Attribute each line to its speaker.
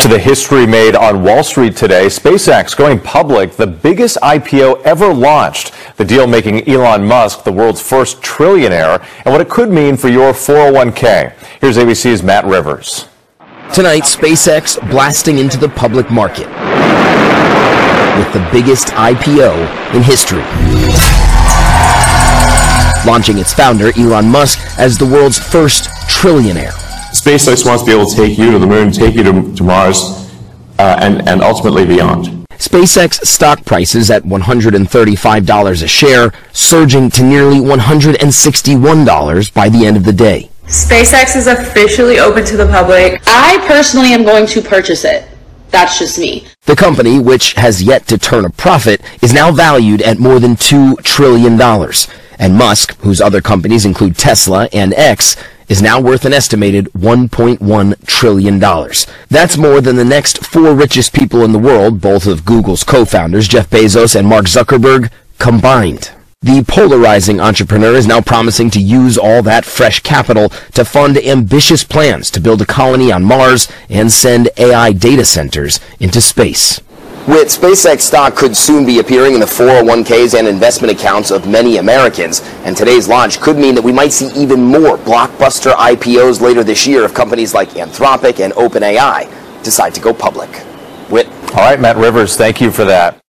Speaker 1: To the history made on Wall Street today, SpaceX going public, the biggest IPO ever launched. The deal making Elon Musk the world's first trillionaire, and what it could mean for your 401k. Here's ABC's Matt Rivers.
Speaker 2: Tonight, SpaceX blasting into the public market with the biggest IPO in history. Launching its founder, Elon Musk, as the world's first trillionaire.
Speaker 3: SpaceX wants to be able to take you to the moon, take you to Mars, and ultimately beyond.
Speaker 2: SpaceX stock prices at $135 a share, surging to nearly $161 by the end of the day.
Speaker 4: SpaceX is officially open to the public.
Speaker 5: I personally am going to purchase it. That's just me.
Speaker 2: The company, which has yet to turn a profit, is now valued at more than $2 trillion. And Musk, whose other companies include Tesla and X, is now worth an estimated $1.1 trillion. That's more than the next four richest people in the world, both of Google's co-founders, Jeff Bezos and Mark Zuckerberg, combined. The polarizing entrepreneur is now promising to use all that fresh capital to fund ambitious plans to build a colony on Mars and send AI data centers into space.
Speaker 6: With SpaceX stock could soon be appearing in the 401ks and investment accounts of many Americans, and today's launch could mean that we might see even more blockbuster IPOs later this year if companies like Anthropic and OpenAI decide to go public. Whit.
Speaker 1: All right, Matt Rivers, thank you for that.